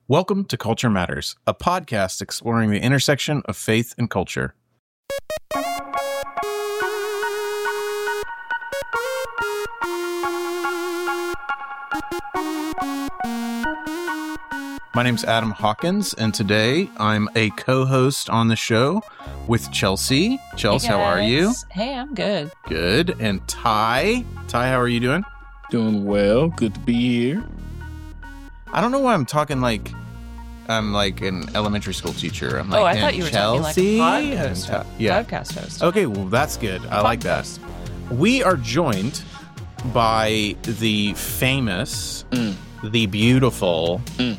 Welcome to Culture Matters, a podcast exploring the intersection of faith and culture. My name's Adam Hawkins, and today I'm a co-host on the show with Chelsea. Chelsea, how are you? Hey, I'm good. Good. And Ty. Ty, how are you doing? Doing well. Good to be here. I don't know why I'm talking like I'm like an elementary school teacher. I'm like, I thought you were Chelsea? talking like a podcast host. Yeah. Podcast host. Okay, well, that's good. I like that. We are joined by the famous, the beautiful,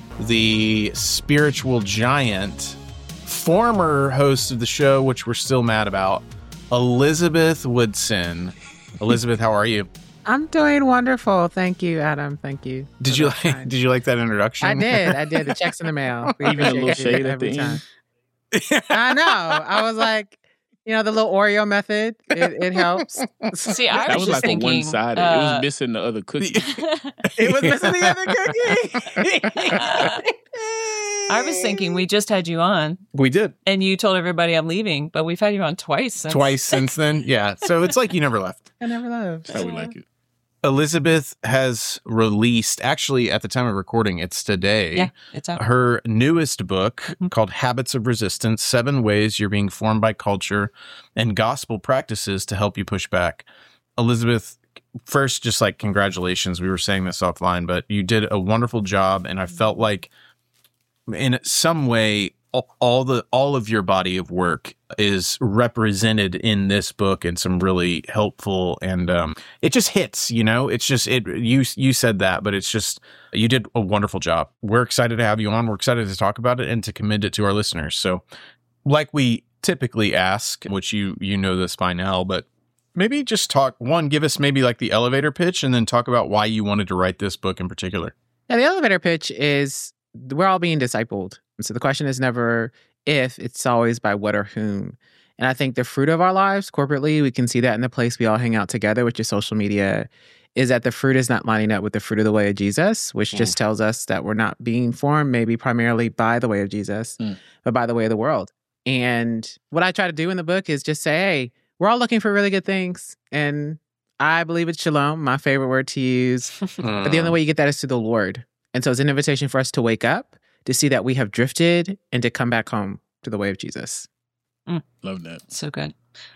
the spiritual giant, former host of the show, which we're still mad about, Elizabeth Woodson. Elizabeth, how are you? I'm doing wonderful. Thank you, Adam. Thank you. Did you like that introduction? I did. The check's in the mail. We Even a little shade at the every end. time. I know. I was like, the little Oreo method. It helps. See, I That was was just like thinking, a one-sided. It was missing the other cookie. It was missing the other cookie. I was thinking we just had you on, We did. and you told everybody I'm leaving, but we've had you on twice. Twice since then. Yeah. So it's like you never left. I never left. That's how we like it. Elizabeth has released, actually, at the time of recording, it's today. Yeah, it's out. Her newest book called Habits of Resistance, 7 Ways You're Being Formed by Culture and Gospel Practices to Help You Push Back. Elizabeth, first, just like congratulations. We were saying this offline, but you did a wonderful job. And I felt like in some way, all of your body of work is represented in this book in some really helpful, and it just hits, it's just you said that, but it's just, you did a wonderful job. We're excited to have you on. We're excited to talk about it and to commend it to our listeners. So like we typically ask, which you know this by now, but maybe just give us maybe like the elevator pitch and then talk about why you wanted to write this book in particular. Yeah, the elevator pitch is we're all being discipled. So the question is never if, it's always by what or whom. And I think the fruit of our lives corporately, we can see that in the place we all hang out together, which is social media, is that the fruit is not lining up with the fruit of the way of Jesus, which just tells us that we're not being formed maybe primarily by the way of Jesus, but by the way of the world. And what I try to do in the book is just say, hey, we're all looking for really good things. And I believe it's shalom, my favorite word to use. But the only way you get that is through the Lord. And so it's an invitation for us to wake up, to see that we have drifted, and to come back home to the way of Jesus. Love that. So good.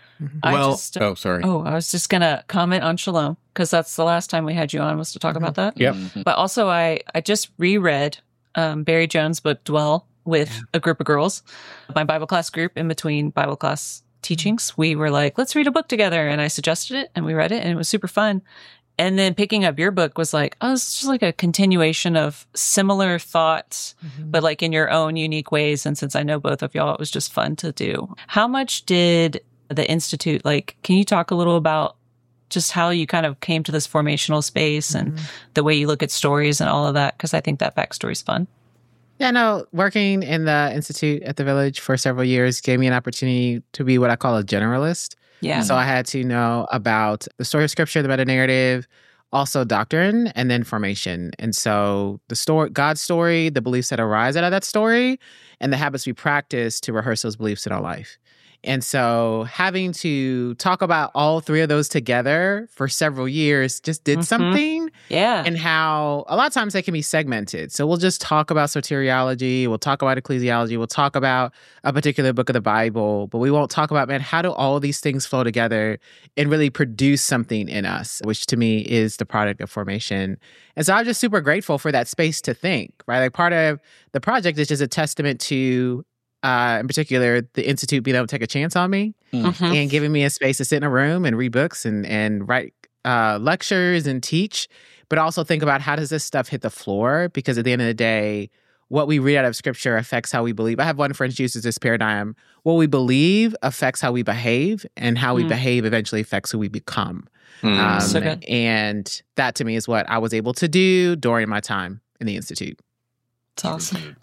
Mm-hmm. Sorry. I was just going to comment on Shalom, because that's the last time we had you on, was to talk about that. Yep. But also, I just reread Barry Jones' book, Dwell, with a group of girls, my Bible class group. In between Bible class teachings, we were like, let's read a book together. And I suggested it, and we read it, and it was super fun. And then picking up your book was like, it's just like a continuation of similar thoughts, but like in your own unique ways. And since I know both of y'all, it was just fun to do. How much did the Institute, can you talk a little about just how you kind of came to this formational space and the way you look at stories and all of that? Because I think that backstory is fun. Yeah, no, working in the Institute at the Village for several years gave me an opportunity to be what I call a generalist. Yeah. So I had to know about the story of Scripture, the meta-narrative, also doctrine, and then formation. And so the story, God's story, the beliefs that arise out of that story, and the habits we practice to rehearse those beliefs in our life. And so having to talk about all three of those together for several years just did something. Yeah. And how a lot of times they can be segmented. So we'll just talk about soteriology, we'll talk about ecclesiology, we'll talk about a particular book of the Bible, but we won't talk about, how do all of these things flow together and really produce something in us, which to me is the product of formation. And so I'm just super grateful for that space to think, right? Like part of the project is just a testament to in particular, the Institute being able to take a chance on me and giving me a space to sit in a room and read books and write lectures and teach, but also think about how does this stuff hit the floor? Because at the end of the day, what we read out of Scripture affects how we believe. I have one friend who uses this paradigm. What we believe affects how we behave, and how we behave eventually affects who we become. So good. And that to me is what I was able to do during my time in the Institute. It's awesome.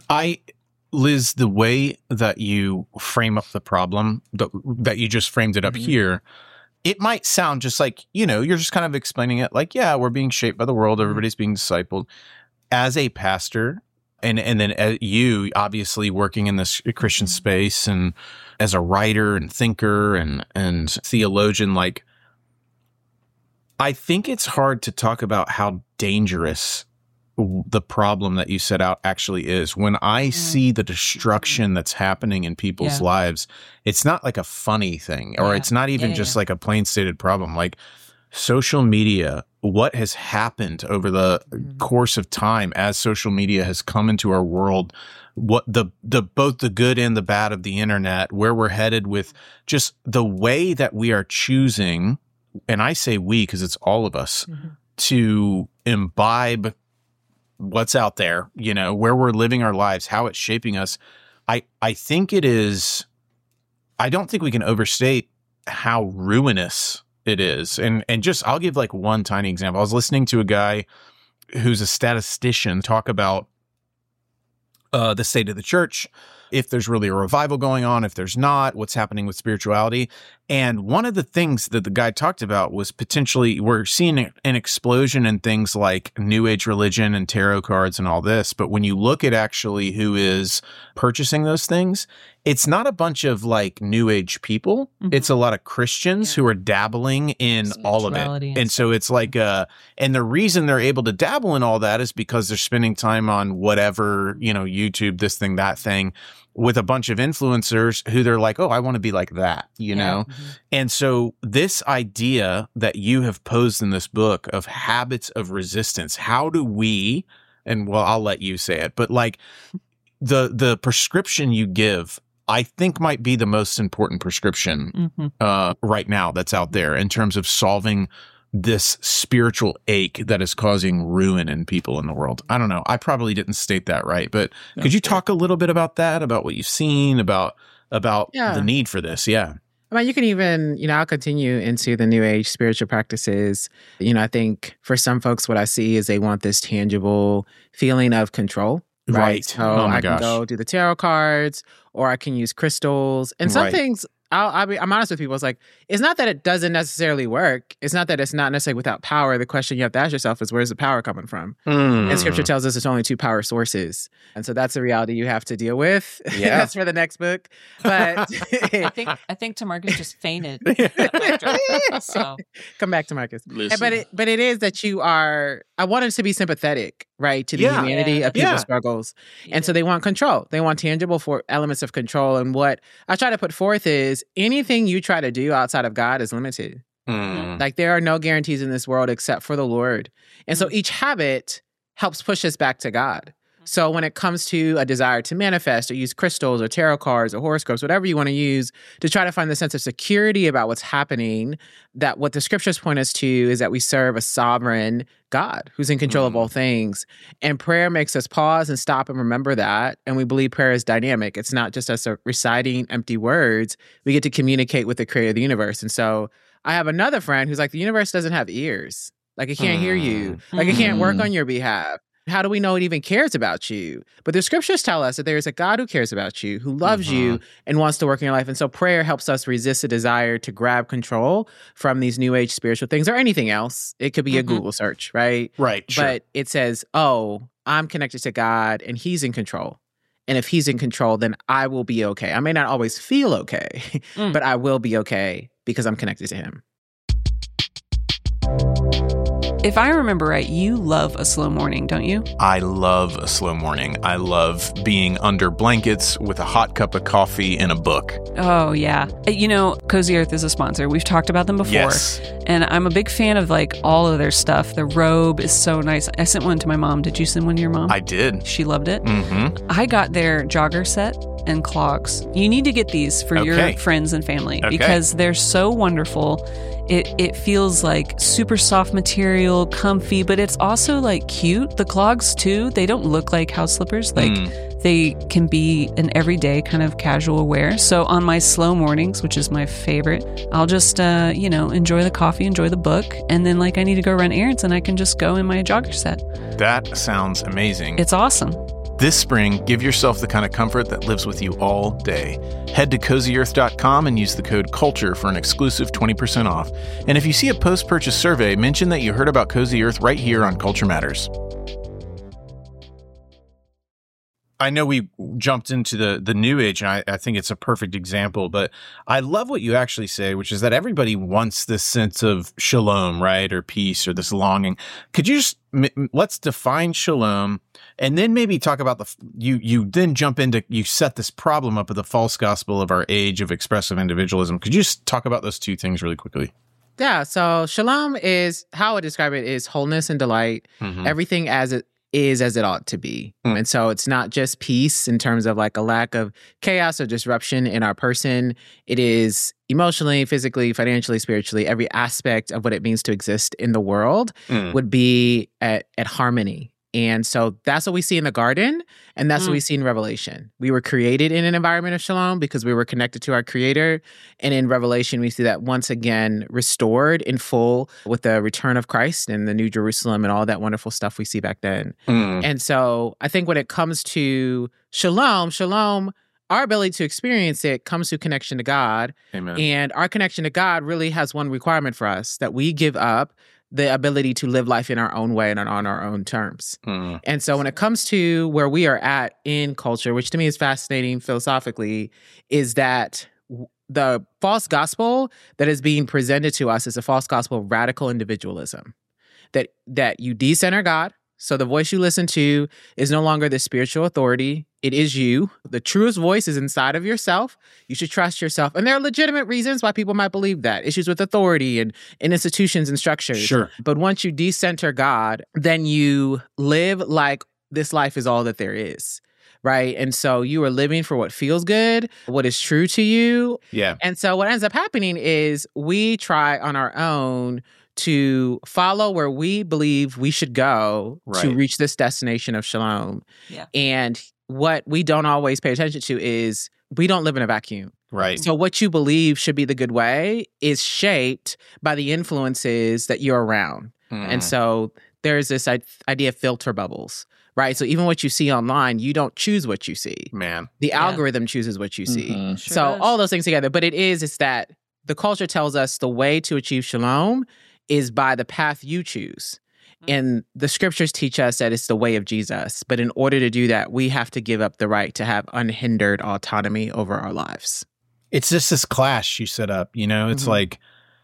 Liz, the way that you frame up the problem, that you just framed it up here, it might sound just like, you're just kind of explaining it like, yeah, we're being shaped by the world. Everybody's being discipled. As a pastor, And then you obviously working in this Christian space and as a writer and thinker and theologian, like, I think it's hard to talk about how dangerous the problem that you set out actually is. When I see the destruction that's happening in people's lives, it's not like a funny thing, or it's not even just like a plain stated problem. Like social media, what has happened over the course of time as social media has come into our world, what the both the good and the bad of the internet, where we're headed with just the way that we are choosing, and I say we because it's all of us, to imbibe what's out there, you know, where we're living our lives, how it's shaping us. I think it is, I don't think we can overstate how ruinous it is. And just, I'll give like one tiny example. I was listening to a guy who's a statistician talk about the state of the church, if there's really a revival going on, if there's not, what's happening with spirituality. And one of the things that the guy talked about was potentially we're seeing an explosion in things like New Age religion and tarot cards and all this. But when you look at actually who is purchasing those things, it's not a bunch of like New Age people. It's a lot of Christians who are dabbling in all of it. And so it's like, and the reason they're able to dabble in all that is because they're spending time on whatever, you know, YouTube, this thing, that thing, with a bunch of influencers who they're like, oh, I want to be like that, you know? And so this idea that you have posed in this book of habits of resistance, how do we, and well, I'll let you say it, but like the prescription you give, I think might be the most important prescription right now that's out there in terms of solving this spiritual ache that is causing ruin in people in the world. I don't know. I probably didn't state that right, but could you talk a little bit about that, about what you've seen, about the need for this? Yeah. I mean, you can even, I'll continue into the New Age spiritual practices. I think for some folks, what I see is they want this tangible feeling of control. Right. So I can go do the tarot cards, or I can use crystals. And some things, I'm honest with people. It's like, it's not that it doesn't necessarily work. It's not that it's not necessarily without power. The question you have to ask yourself is, where's the power coming from? And scripture tells us it's only two power sources. And so that's a reality you have to deal with. Yeah. That's for the next book. But I think Tamarcus just fainted. So come back, Tamarcus. But it is that I wanted to be sympathetic, right, to the humanity of people's struggles. And so they want control. They want tangible elements of control. And what I try to put forth is anything you try to do outside of God is limited. Like there are no guarantees in this world except for the Lord. And so each habit helps push us back to God. So when it comes to a desire to manifest or use crystals or tarot cards or horoscopes, whatever you want to use to try to find the sense of security about what's happening, that what the scriptures point us to is that we serve a sovereign God who's in control of all things. And prayer makes us pause and stop and remember that. And we believe prayer is dynamic. It's not just us reciting empty words. We get to communicate with the creator of the universe. And so I have another friend who's like, the universe doesn't have ears. Like it can't hear you. Like it can't work on your behalf. How do we know it even cares about you? But the scriptures tell us that there is a God who cares about you, who loves you and wants to work in your life. And so prayer helps us resist the desire to grab control from these New Age spiritual things or anything else. It could be a Google search, right? Right. Sure. But it says, oh, I'm connected to God and he's in control. And if he's in control, then I will be okay. I may not always feel okay, but I will be okay because I'm connected to him. If I remember right, you love a slow morning, don't you? I love a slow morning. I love being under blankets with a hot cup of coffee and a book. Oh, yeah. Cozy Earth is a sponsor. We've talked about them before. Yes. And I'm a big fan of like all of their stuff. The robe is so nice. I sent one to my mom. Did you send one to your mom? I did. She loved it. I got their jogger set and clogs. You need to get these for your friends and family because they're so wonderful. It feels like super soft material, comfy, but it's also like cute. The clogs too, they don't look like house slippers. Like they can be an everyday kind of casual wear. So on my slow mornings, which is my favorite, I'll just, enjoy the coffee, enjoy the book. And then like I need to go run errands and I can just go in my jogger set. That sounds amazing. It's awesome. This spring, give yourself the kind of comfort that lives with you all day. Head to CozyEarth.com and use the code CULTURE for an exclusive 20% off. And if you see a post-purchase survey, mention that you heard about Cozy Earth right here on Culture Matters. I know we jumped into the New Age, and I think it's a perfect example, but I love what you actually say, which is that everybody wants this sense of shalom, right? Or peace, or this longing. Could you just, let's define shalom, and then maybe talk about you then jump into, you set this problem up of the false gospel of our age of expressive individualism. Could you just talk about those two things really quickly? Yeah, so shalom is, how I describe it, is wholeness and delight, everything as it is as it ought to be. And so it's not just peace in terms of like a lack of chaos or disruption in our person. It is emotionally, physically, financially, spiritually, every aspect of what it means to exist in the world would be at harmony. And so that's what we see in the garden, and that's what we see in Revelation. We were created in an environment of shalom because we were connected to our Creator. And in Revelation, we see that once again restored in full with the return of Christ and the New Jerusalem and all that wonderful stuff we see back then. And so I think when it comes to shalom, our ability to experience it comes through connection to God. Amen. And our connection to God really has one requirement for us, that we give up the ability to live life in our own way and on our own terms. And so when it comes to where we are at in culture, which to me is fascinating philosophically, is that the false gospel that is being presented to us is a false gospel of radical individualism. That you decenter God. So the voice you listen to is no longer the spiritual authority. It is you. The truest voice is inside of yourself. You should trust yourself. And there are legitimate reasons why people might believe that. Issues with authority and institutions and structures. Sure. But once you decenter God, then you live like this life is all that there is. Right? And so you are living for what feels good, what is true to you. Yeah. And so what ends up happening is we try on our own to follow where we believe we should go to reach this destination of shalom. Yeah. And what we don't always pay attention to is we don't live in a vacuum. Right. So what you believe should be the good way is shaped by the influences that you're around. And so there's this idea of filter bubbles, right? So even what you see online, you don't choose what you see. Man. The algorithm chooses what you see. Sure So does. all those things together. But it's that the culture tells us the way to achieve shalom is by the path you choose. And the scriptures teach us that it's the way of Jesus. But in order to do that, we have to give up the right to have unhindered autonomy over our lives. It's just this clash you set up, you know? It's like,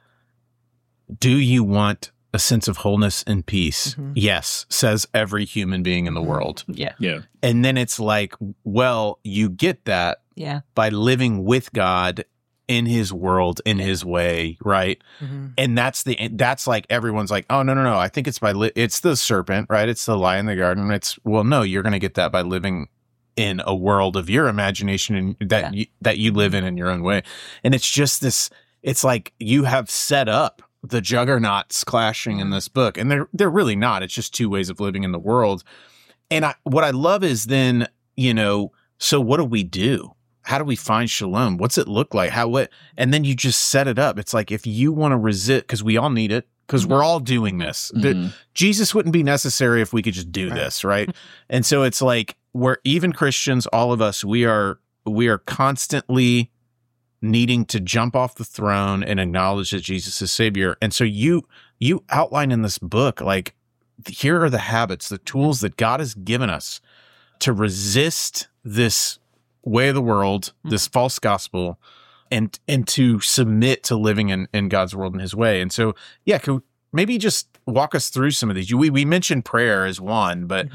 do you want a sense of wholeness and peace? Yes, says every human being in the world. Yeah. Yeah. And then it's like, well, you get that Yeah. by living with God in his world, in his way, right? And that's like, everyone's like, oh, no. I think it's it's the serpent, right? It's the lie in the garden. It's, well, no, you're going to get that by living in a world of your imagination and that you live in your own way. And it's just this, it's like you have set up the juggernauts clashing in this book, and they're really not. It's just two ways of living in the world. And what I love is then, so what do we do? How do we find shalom? What's it look like? And then you just set it up. It's like, if you want to resist, because we all need it, because we're all doing this. Jesus wouldn't be necessary if we could just do this, right? And so it's like, we're even Christians, all of us, we are constantly needing to jump off the throne and acknowledge that Jesus is Savior. And so you outline in this book, like, here are the habits, the tools that God has given us to resist this way of the world, this false gospel, and to submit to living in God's world in his way. And so, yeah, could maybe just walk us through some of these. We mentioned prayer as one, but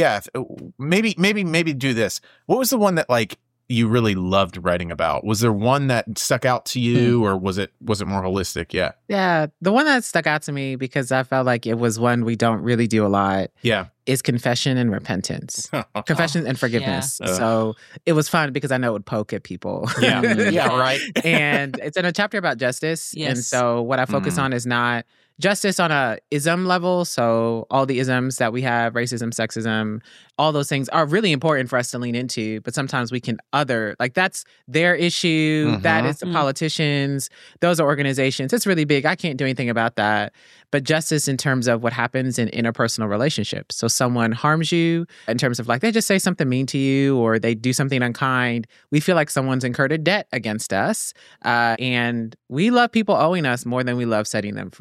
maybe do this. What was the one that, like, you really loved writing about? Was there one that stuck out to you, or was it more holistic? Yeah. Yeah. The one that stuck out to me, because I felt like it was one we don't really do a lot, is confession and repentance. Confession and forgiveness. Yeah. So it was fun because I know it would poke at people. Yeah. Yeah, right. And it's in a chapter about justice. Yes. And so what I focus on is not justice on a ism level. So all the isms that we have, racism, sexism, all those things are really important for us to lean into. But sometimes we can that's their issue. That is the politicians. Those are organizations. It's really big. I can't do anything about that. But justice in terms of what happens in interpersonal relationships. So someone harms you in terms of, like, they just say something mean to you, or they do something unkind. We feel like someone's incurred a debt against us. And we love people owing us more than we love setting them free.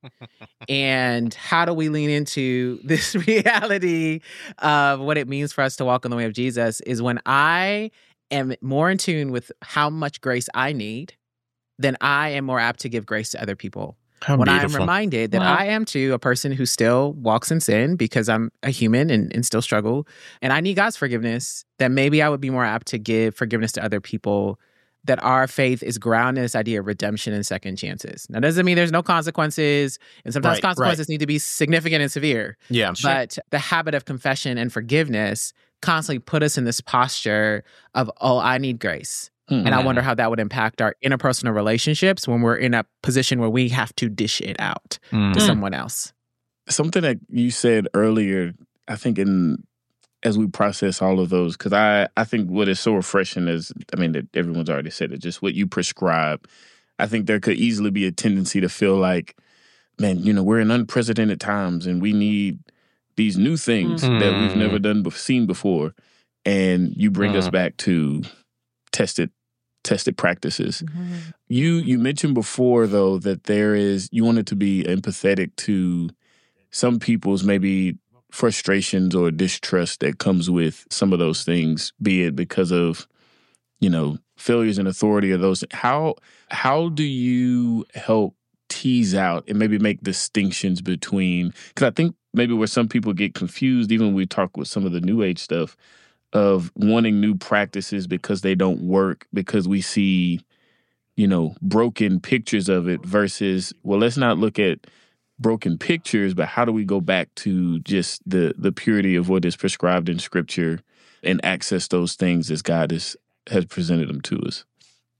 And how do we lean into this reality of what it means for us to walk in the way of Jesus is when I am more in tune with how much grace I need, then I am more apt to give grace to other people. How when I'm beautiful. reminded that Wow. I am too a person who still walks in sin because I'm a human and still struggle, and I need God's forgiveness, then maybe I would be more apt to give forgiveness to other people, that our faith is grounded in this idea of redemption and second chances. Now, doesn't mean there's no consequences, and sometimes Right, consequences need to be significant and severe. Yeah. But the habit of confession and forgiveness constantly put us in this posture of, oh, I need grace. And I wonder how that would impact our interpersonal relationships when we're in a position where we have to dish it out to someone else. Something that you said earlier, I think as we process all of those, because I think what is so refreshing is, that everyone's already said it, just what you prescribe. I think there could easily be a tendency to feel like, man, we're in unprecedented times and we need these new things that we've never seen before. And you bring us back to tested practices. You mentioned before, though, that you wanted to be empathetic to some people's maybe frustrations or distrust that comes with some of those things, be it because of, failures in authority or those. How do you help tease out and maybe make distinctions between, because I think maybe where some people get confused, even when we talk with some of the New Age stuff, of wanting new practices because they don't work, because we see, broken pictures of it versus, well, let's not look at broken pictures, but how do we go back to just the purity of what is prescribed in Scripture and access those things as God has presented them to us?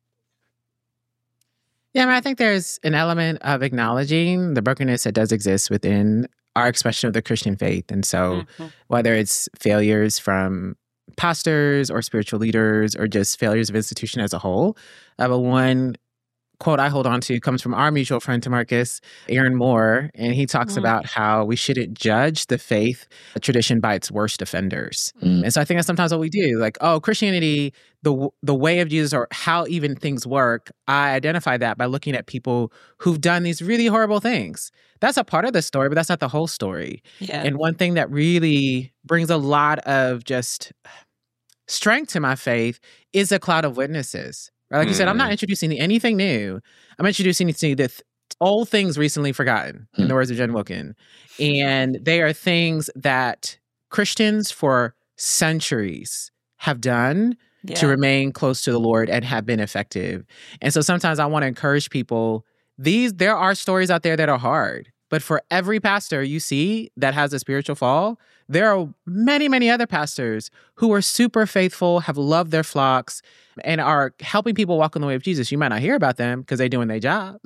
Yeah, I think there's an element of acknowledging the brokenness that does exist within our expression of the Christian faith. And so whether it's failures from pastors or spiritual leaders or just failures of institution as a whole, but one quote I hold on to comes from our mutual friend, Tamarcus, Aaron Moore, and he talks about how we shouldn't judge the faith tradition by its worst offenders. And so I think that's sometimes what we do. Like, oh, Christianity, the way of Jesus, or how even things work, I identify that by looking at people who've done these really horrible things. That's a part of the story, but that's not the whole story. Yeah. And one thing that really brings a lot of just strength to my faith is a cloud of witnesses. Right? Like you said, I'm not introducing anything new. I'm introducing to you the old things recently forgotten, in the words of Jen Wilkin. And they are things that Christians for centuries have done to remain close to the Lord and have been effective. And so sometimes I want to encourage people, there are stories out there that are hard. But for every pastor you see that has a spiritual fall, there are many, many other pastors who are super faithful, have loved their flocks, and are helping people walk in the way of Jesus. You might not hear about them because they're doing their jobs,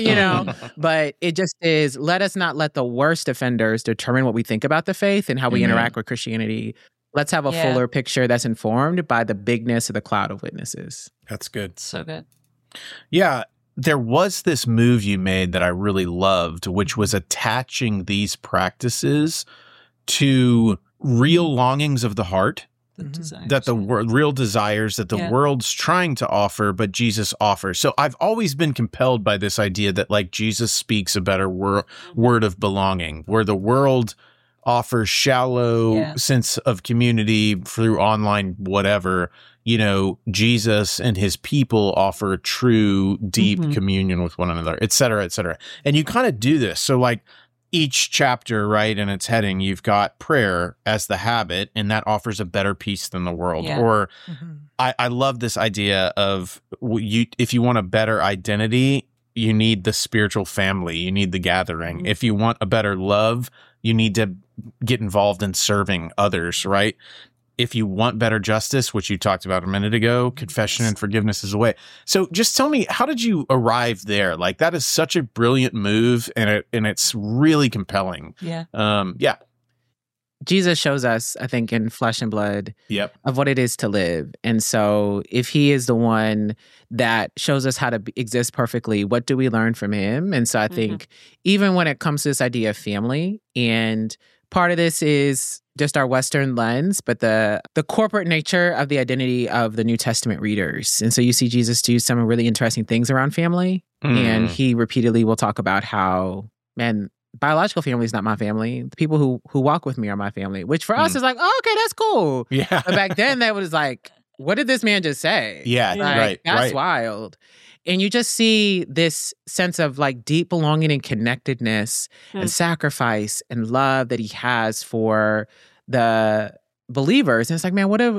but it just is, let us not let the worst offenders determine what we think about the faith and how we interact with Christianity. Let's have a fuller picture that's informed by the bigness of the cloud of witnesses. That's good. So good. Yeah. There was this move you made that I really loved, which was attaching these practices to real longings of the heart, that the real desires that the world's trying to offer, but Jesus offers. So I've always been compelled by this idea that, like, Jesus speaks a better word of belonging, where the world offers shallow sense of community through online whatever. Jesus and his people offer true, deep communion with one another, et cetera, et cetera. And you kind of do this. So, like, each chapter, right, in its heading, you've got prayer as the habit, and that offers a better peace than the world. Yeah. Or I love this idea of if you want a better identity, you need the spiritual family. You need the gathering. If you want a better love, you need to get involved in serving others, right? If you want better justice, which you talked about a minute ago, confession and forgiveness is a way. So just tell me, how did you arrive there? Like, that is such a brilliant move, and it's really compelling. Yeah. Jesus shows us, I think, in flesh and blood of what it is to live. And so if he is the one that shows us how to exist perfectly, what do we learn from him? And so I think even when it comes to this idea of family, and part of this is just our Western lens, but the corporate nature of the identity of the New Testament readers. And so you see Jesus do some really interesting things around family. And he repeatedly will talk about how man, biological family is not my family. The people who walk with me are my family, which for us is like, oh, okay, that's cool. Yeah. But back then that was like, what did this man just say? Yeah, Like, that's right. wild. And you just see this sense of like deep belonging and connectedness and sacrifice and love that he has for the believers. And it's like, man, what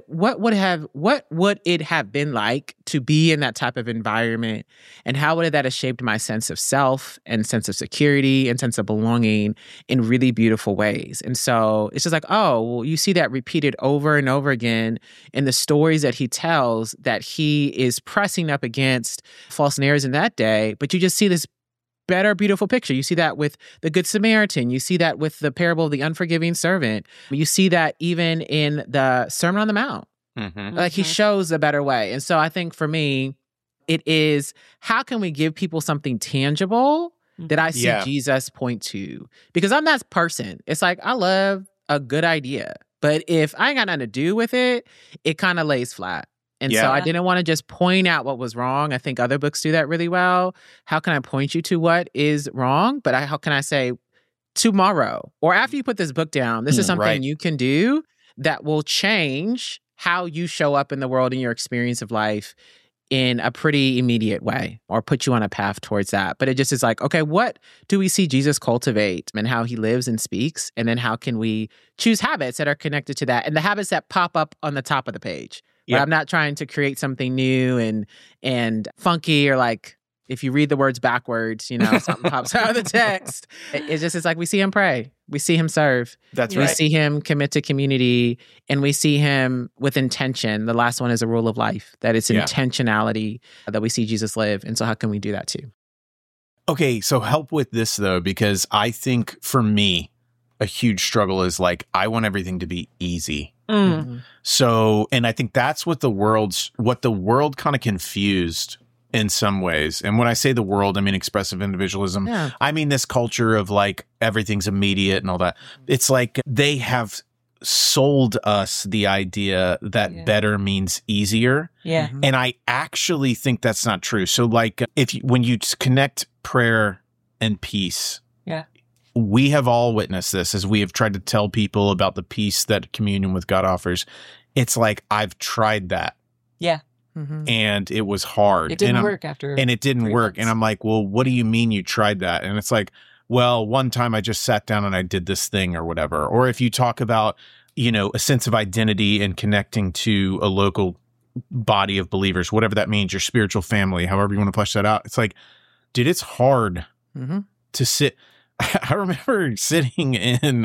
would it have been like to be in that type of environment? And how would that have shaped my sense of self and sense of security and sense of belonging in really beautiful ways? And so it's just like, oh, well, you see that repeated over and over again in the stories that he tells, that he is pressing up against false narratives in that day. But you just see this better, beautiful picture. You see that with the Good Samaritan. You see that with the parable of the unforgiving servant. You see that even in the Sermon on the Mount. Like he shows a better way. And so I think for me, it is, how can we give people something tangible that I see Jesus point to? Because I'm that person. It's like, I love a good idea, but if I ain't got nothing to do with it, it kind of lays flat. And so I didn't want to just point out what was wrong. I think other books do that really well. How can I point you to what is wrong? But how can I say, tomorrow or after you put this book down, this is something you can do that will change how you show up in the world and your experience of life in a pretty immediate way, or put you on a path towards that. But it just is like, okay, what do we see Jesus cultivate and how he lives and speaks? And then how can we choose habits that are connected to that, and the habits that pop up on the top of the page? But I'm not trying to create something new and funky, or like, if you read the words backwards, something pops out of the text. It's like we see him pray. We see him serve. That's right. We see him commit to community, and we see him with intention. The last one is a rule of life, that it's intentionality that we see Jesus live. And so how can we do that too? Okay, so help with this though, because I think for me, a huge struggle is like, I want everything to be easy. So, and I think that's what the world kind of confused in some ways. And when I say the world, I mean expressive individualism. Yeah. I mean this culture of like everything's immediate and all that. It's like they have sold us the idea that better means easier. Yeah. And I actually think that's not true. So like when you connect prayer and peace, we have all witnessed this as we have tried to tell people about the peace that communion with God offers. It's like, I've tried that. Yeah. And it was hard. It didn't work after. And it didn't 3 work. months. And I'm like, well, what do you mean you tried that? And it's like, well, one time I just sat down and I did this thing or whatever. Or if you talk about, a sense of identity and connecting to a local body of believers, whatever that means, your spiritual family, however you want to flesh that out. It's like, dude, it's hard to sit. I remember sitting in,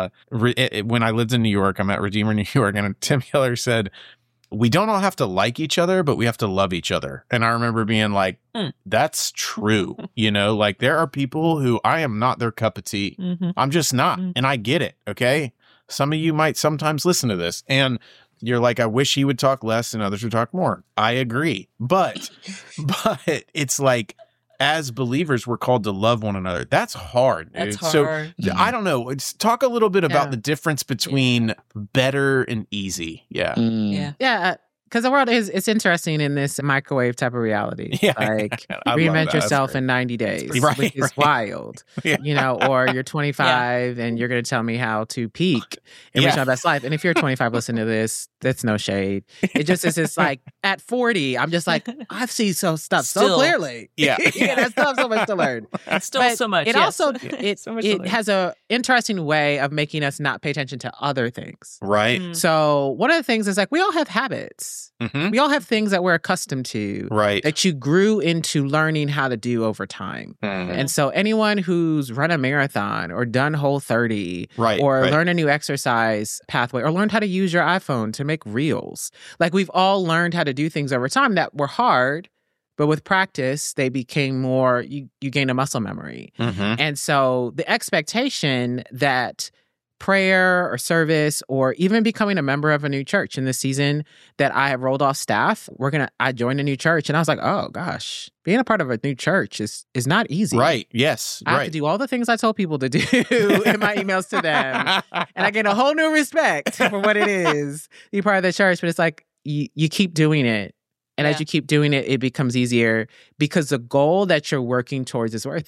when I lived in New York, I'm at Redeemer, New York, and Tim Keller said, we don't all have to like each other, but we have to love each other. And I remember being like, that's true. Like there are people who I am not their cup of tea. I'm just not. And I get it. Okay. Some of you might sometimes listen to this and you're like, I wish he would talk less and others would talk more. I agree. But it's like, as believers, we're called to love one another. That's hard, dude. That's hard. So I don't know. Talk a little bit about the difference between better and easy. Yeah. Yeah. Because the world it's interesting in this microwave type of reality. Yeah. Like, I love reinvent that. yourself in 90 days, which is wild. Or you're 25 and you're going to tell me how to peak and reach my best life. And if you're 25 listening to this, that's no shade. It just is just like, at 40, I'm just like, I've seen stuff so clearly. Yeah. I still have so much to learn. Still But so much. It also, it So much to learn. has a interesting way of making us not pay attention to other things. Right. So one of the things is like, we all have habits. We all have things that we're accustomed to, Right. that you grew into learning how to do over time. And so anyone who's run a marathon or done Whole30 or learned a new exercise pathway or learned how to use your iPhone to make reels, like we've all learned how to do things over time that were hard, but with practice, they became more, you gain a muscle memory. And so the expectation that prayer or service or even becoming a member of a new church in this season that I have rolled off staff, I joined a new church and I was like, oh gosh, being a part of a new church is not easy. Right. Yes. I have to do all the things I told people to do in my emails to them. And I get a whole new respect for what it is to be part of the church. But it's like, you keep doing it. And as you keep doing it, it becomes easier because the goal that you're working towards is worth it.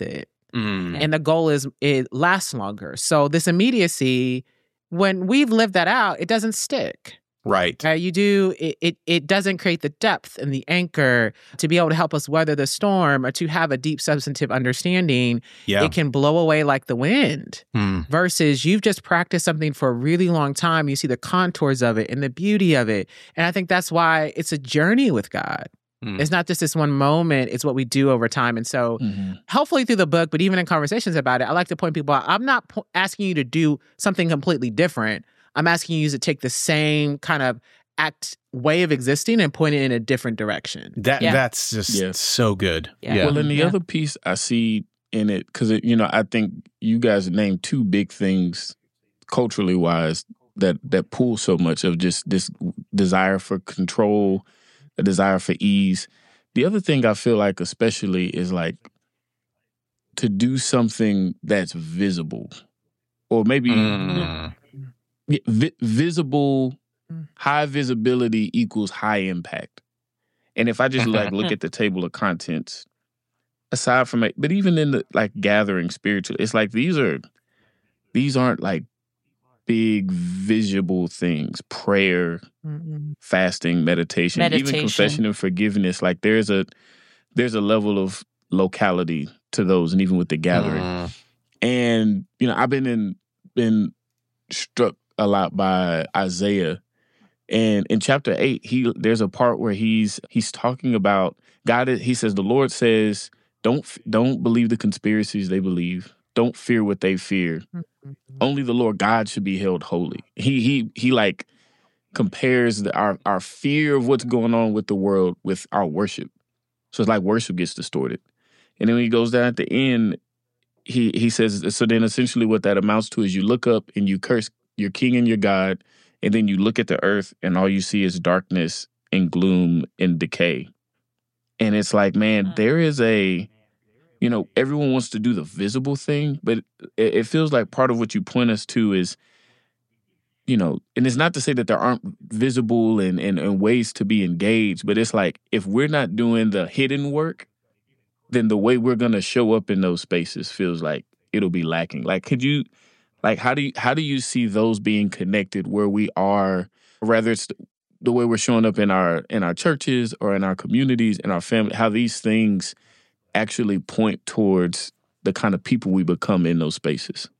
And the goal is it lasts longer. So this immediacy, when we've lived that out, it doesn't stick. Right. It doesn't create the depth and the anchor to be able to help us weather the storm or to have a deep substantive understanding. Yeah. It can blow away like the wind versus you've just practiced something for a really long time. You see the contours of it and the beauty of it. And I think that's why it's a journey with God. It's not just this one moment. It's what we do over time. And so hopefully through the book, but even in conversations about it, I like to point people out. I'm not asking you to do something completely different. I'm asking you to take the same kind of way of existing and point it in a different direction. That's just so good. Yeah. Well, and the other piece I see in it, because, I think you guys named two big things culturally wise that pull so much of just this desire for control, a desire for ease. The other thing I feel like especially is like to do something that's visible or maybe visible, high visibility equals high impact. And if I just look at the table of contents, aside from it, but even in the gathering spiritually, it's like these aren't like big visible things. Prayer, fasting, meditation, even confession and forgiveness. Like there's a level of locality to those, and even with the gathering. And I've been struck a lot by Isaiah, and in chapter 8, there's a part where he's talking about God. He says the Lord says, "Don't believe the conspiracies they believe. Don't fear what they fear. Only the Lord God should be held holy." He compares our fear of what's going on with the world with our worship. So it's like worship gets distorted. And then when he goes down at the end, he says, so then essentially what that amounts to is you look up and you curse your king and your God, and then you look at the earth and all you see is darkness and gloom and decay. And it's like, man, there is everyone wants to do the visible thing, but it feels like part of what you point us to is, and it's not to say that there aren't visible and ways to be engaged, but it's like if we're not doing the hidden work, then the way we're going to show up in those spaces feels like it'll be lacking. Like, how do you see those being connected where we are, whether it's the way we're showing up in our churches or in our communities, in our family, how these things actually point towards the kind of people we become in those spaces?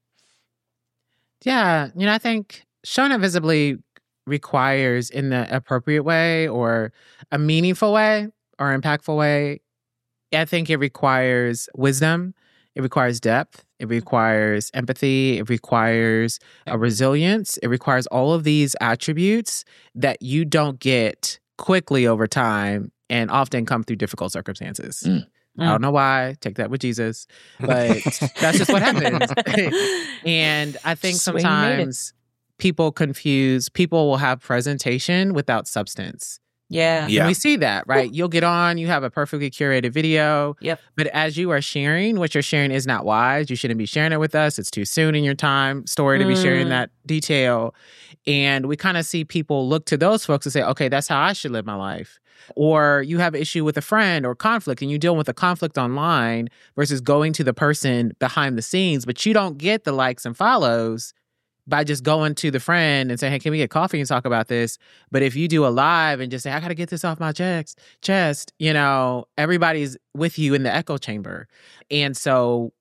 Yeah. I think showing up visibly requires, in the appropriate way or a meaningful way or impactful way, I think it requires wisdom. It requires depth. It requires empathy. It requires a resilience. It requires all of these attributes that you don't get quickly over time and often come through difficult circumstances. I don't know why. Take that with Jesus. But that's just what happens. And I think sometimes people will have presentation without substance. Yeah. And we see that, right? You'll get on, you have a perfectly curated video. Yep. But as you are sharing, what you're sharing is not wise. You shouldn't be sharing it with us. It's too soon in your story to be sharing that detail. And we kind of see people look to those folks and say, okay, that's how I should live my life. Or you have an issue with a friend or conflict and you deal with a conflict online versus going to the person behind the scenes, but you don't get the likes and follows by just going to the friend and saying, hey, can we get coffee and talk about this? But if you do a live and just say, I got to get this off my chest, everybody's with you in the echo chamber. And so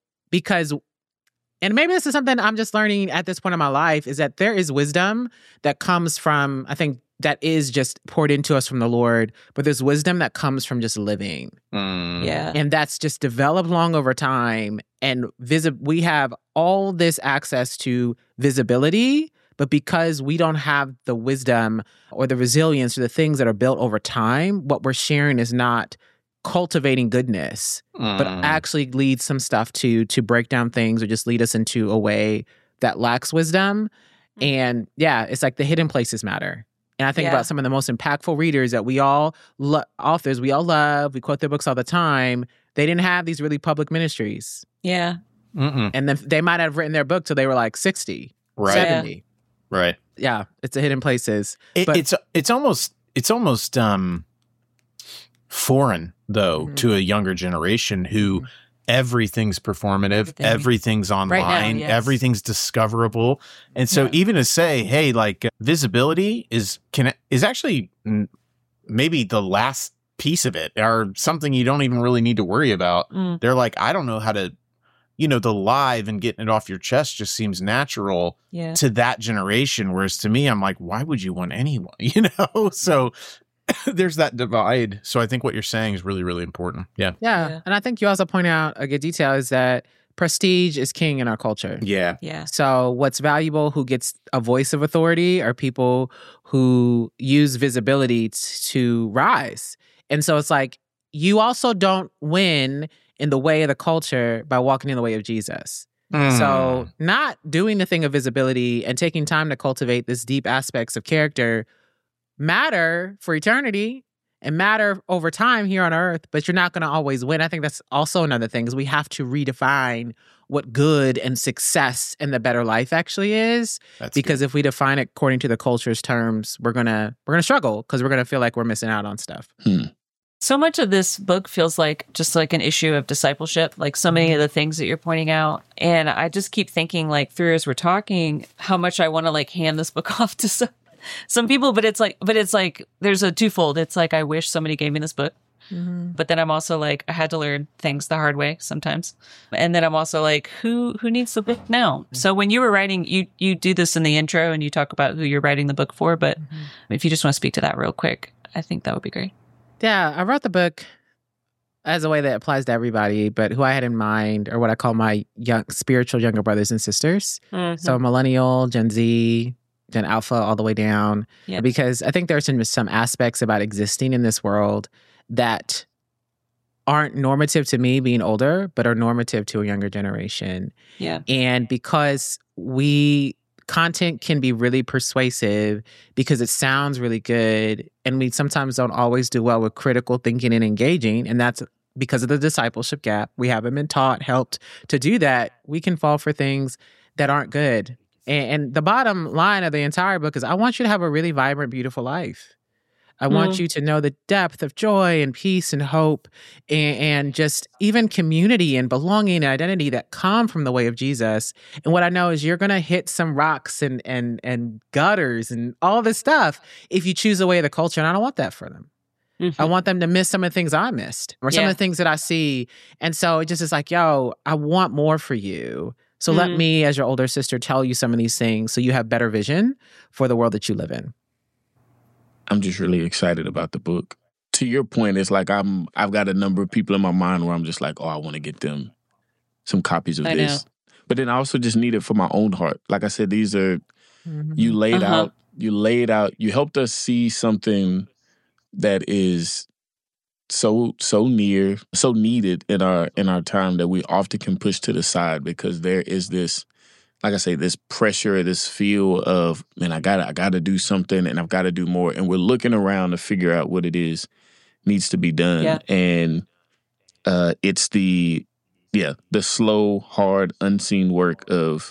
and maybe this is something I'm just learning at this point in my life, is that there is wisdom that comes from, I think, that is just poured into us from the Lord, but there's wisdom that comes from just living. Yeah. And that's just developed long over time. And we have all this access to visibility, but because we don't have the wisdom or the resilience or the things that are built over time, what we're sharing is not cultivating goodness, but actually leads some stuff to break down things or just lead us into a way that lacks wisdom. And it's like the hidden places matter. And I think about some of the most impactful readers that authors we all love, we quote their books all the time. They didn't have these really public ministries. Yeah. And then they might have written their book till they were like 60, 70. Right. Yeah, it's the hidden places. It's almost foreign though to a younger generation who everything's performative, Everything. everything's online, Right now, yes. everything's discoverable. And so Yeah. even to say, hey, like visibility is actually maybe the last piece of it, or something you don't even really need to worry about. Mm. They're like, I don't know how to, the live and getting it off your chest just seems natural Yeah. to that generation. Whereas to me, I'm like, why would you want anyone, So there's that divide. So I think what you're saying is really, really important. Yeah. Yeah. And I think you also point out a good detail is that prestige is king in our culture. Yeah. Yeah. So what's valuable, who gets a voice of authority, are people who use visibility to rise. And so it's like, you also don't win in the way of the culture by walking in the way of Jesus. So not doing the thing of visibility and taking time to cultivate these deep aspects of character matter for eternity and matter over time here on earth, but you're not going to always win. I think that's also another thing is we have to redefine what good and success and the better life actually is. That's because if we define it according to the culture's terms, we're gonna struggle because we're gonna feel like we're missing out on stuff. So much of this book feels like just like an issue of discipleship, like so many of the things that you're pointing out. And I just keep thinking, like, through as we're talking, how much I want to like hand this book off to some people, but it's like there's a twofold. It's like, I wish somebody gave me this book. But then I'm also like, I had to learn things the hard way sometimes. And then I'm also like, who needs the book now? So when you were writing, you do this in the intro and you talk about who you're writing the book for. But if you just want to speak to that real quick, I think that would be great. Yeah, I wrote the book as a way that applies to everybody, but who I had in mind are what I call my spiritual younger brothers and sisters. So millennial, Gen Z, Gen Alpha, all the way down. Yep. Because I think there are some aspects about existing in this world that aren't normative to me being older, but are normative to a younger generation. Yeah. And because content can be really persuasive because it sounds really good, and we sometimes don't always do well with critical thinking and engaging, and that's because of the discipleship gap. We haven't been taught, helped to do that. We can fall for things that aren't good. And the bottom line of the entire book is I want you to have a really vibrant, beautiful life. I want you to know the depth of joy and peace and hope and just even community and belonging and identity that come from the way of Jesus. And what I know is you're going to hit some rocks and gutters and all this stuff if you choose the way of the culture. And I don't want that for them. I want them to miss some of the things I missed or some of the things that I see. And so it just is like, yo, I want more for you. So let me, as your older sister, tell you some of these things so you have better vision for the world that you live in. I'm just really excited about the book. To your point, it's like I've got a number of people in my mind where I'm just like, oh, I want to get them some copies of this. But then I also just need it for my own heart. Like I said, these are you laid out, you helped us see something that is so near, so needed in our time that we often can push to the side because there is this, like I say, this pressure, this feel of, man, I gotta do something and I've got to do more. And we're looking around to figure out what it is needs to be done. Yeah. And it's the slow, hard, unseen work of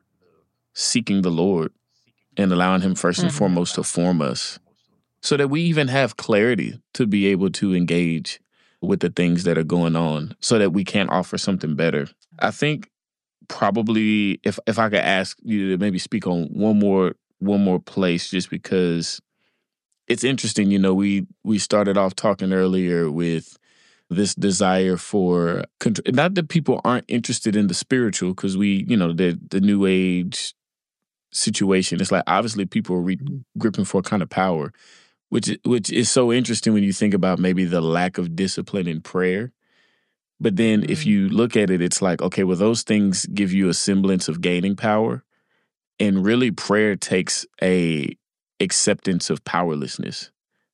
seeking the Lord and allowing him first and foremost to form us so that we even have clarity to be able to engage with the things that are going on so that we can offer something better. I think probably if I could ask you to maybe speak on one more place, just because it's interesting. We started off talking earlier with this desire for control. Not that people aren't interested in the spiritual, because the new age situation. It's like obviously people are gripping for a kind of power, which is so interesting when you think about maybe the lack of discipline in prayer. But then if you look at it, it's like, okay, well, those things give you a semblance of gaining power. And really prayer takes a acceptance of powerlessness.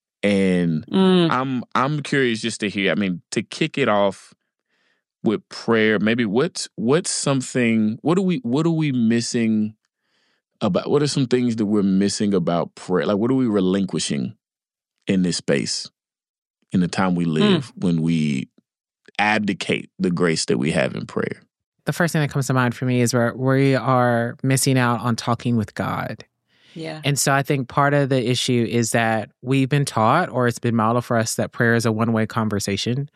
And I'm curious just to hear, to kick it off with prayer, maybe what are we missing about, what are some things that we're missing about prayer? Like, what are we relinquishing in this space, in the time we live, when we abdicate the grace that we have in prayer? The first thing that comes to mind for me is where we are missing out on talking with God. Yeah. And so I think part of the issue is that we've been taught, or it's been modeled for us, that prayer is a one-way conversation.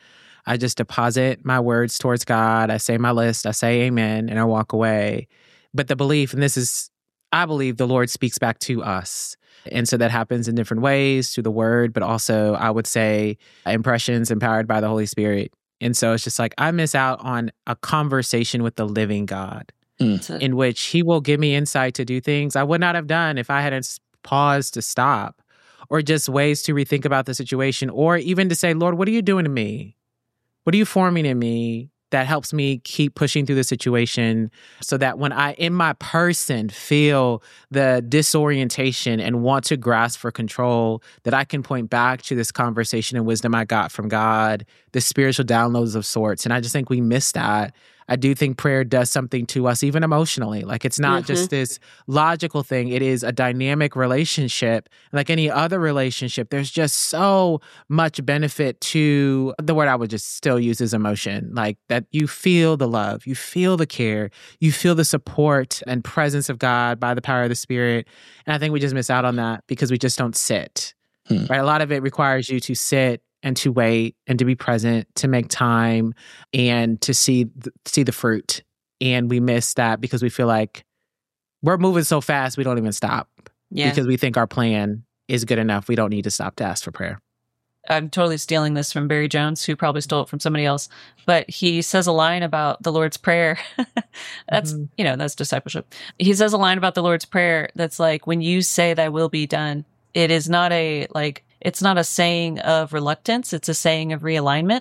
I just deposit my words towards God. I say my list, I say amen, and I walk away. But the belief, and this is, I believe the Lord speaks back to us. And so that happens in different ways through the word, but also I would say impressions empowered by the Holy Spirit. And so it's just like I miss out on a conversation with the living God in which he will give me insight to do things I would not have done if I hadn't paused to stop, or just ways to rethink about the situation, or even to say, Lord, what are you doing to me? What are you forming in me that helps me keep pushing through the situation, so that when I, in my person, feel the disorientation and want to grasp for control, that I can point back to this conversation and wisdom I got from God, the spiritual downloads of sorts. And I just think we miss that. I do think prayer does something to us, even emotionally. Like, it's not just this logical thing. It is a dynamic relationship. Like any other relationship, there's just so much benefit to, the word I would just still use is emotion. Like that you feel the love, you feel the care, you feel the support and presence of God by the power of the Spirit. And I think we just miss out on that because we just don't sit. Right? A lot of it requires you to sit and to wait and to be present, to make time and to see the fruit. And we miss that because we feel like we're moving so fast we don't even stop. Yeah. Because we think our plan is good enough. We don't need to stop to ask for prayer. I'm totally stealing this from Barry Jones, who probably stole it from somebody else. But he says a line about the Lord's Prayer. That's, that's discipleship. He says a line about the Lord's Prayer that's like, when you say thy will be done, it is not it's not a saying of reluctance. It's a saying of realignment.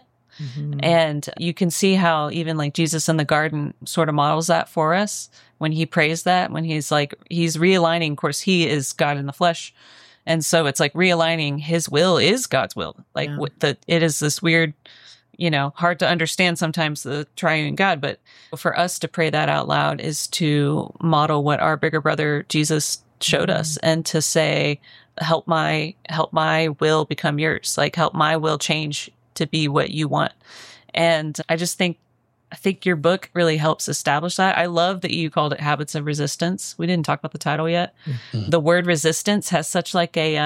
And you can see how even like Jesus in the garden sort of models that for us when he prays that, when he's realigning. Of course, he is God in the flesh. And so it's like realigning his will is God's will. Like it is this weird, hard to understand sometimes, the triune God. But for us to pray that out loud is to model what our bigger brother Jesus showed us, and to say, help my will become yours. Like, help my will change to be what you want. And I think your book really helps establish that. I love that you called it Habits of Resistance. We didn't talk about the title yet. The word resistance has such like a,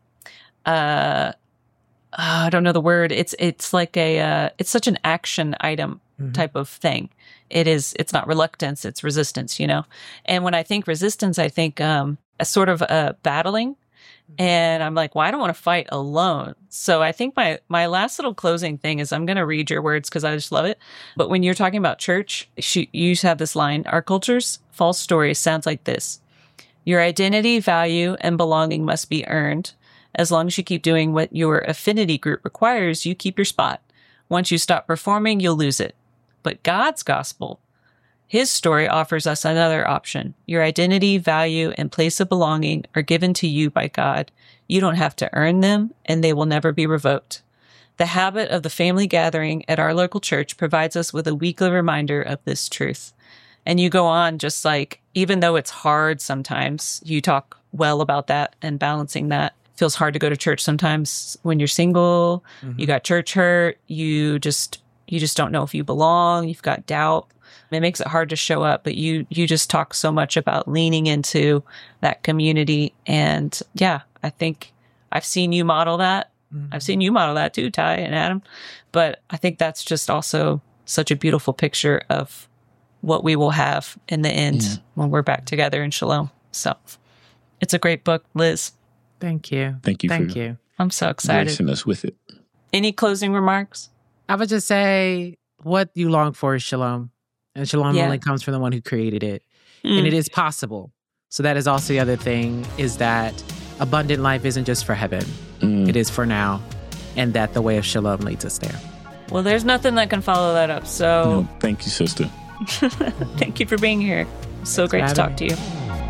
I don't know the word. It's like it's such an action item type of thing. It's not reluctance, it's resistance, And when I think resistance, I think a sort of battling. And I'm like, well, I don't want to fight alone. So I think my last little closing thing is I'm going to read your words because I just love it. But when you're talking about church, you have this line, our culture's false story sounds like this. Your identity, value, and belonging must be earned. As long as you keep doing what your affinity group requires, you keep your spot. Once you stop performing, you'll lose it. But God's gospel, his story, offers us another option. Your identity, value, and place of belonging are given to you by God. You don't have to earn them, and they will never be revoked. The habit of the family gathering at our local church provides us with a weekly reminder of this truth. And you go on just like, even though it's hard sometimes, you talk well about that and balancing that. It feels hard to go to church sometimes when you're single, you got church hurt, you just don't know if you belong, you've got doubt. It makes it hard to show up, but you just talk so much about leaning into that community. And yeah, I think I've seen you model that. I've seen you model that too, Ty and Adam. But I think that's just also such a beautiful picture of what we will have in the end when we're back together in Shalom. So it's a great book, Liz. Thank you. Thank you. I'm so excited. Gracing us with it. Any closing remarks? I would just say what you long for is Shalom. And Shalom only comes from the one who created it. And it is possible. So that is also the other thing, is that abundant life isn't just for heaven. It is for now. And that the way of Shalom leads us there. Well, there's nothing that can follow that up. So thank you, sister. Thank you for being here. So great to talk to you.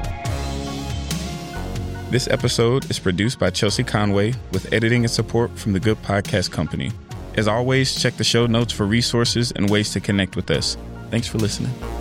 This episode is produced by Chelsea Conway with editing and support from the Good Podcast Company. As always, check the show notes for resources and ways to connect with us. Thanks for listening.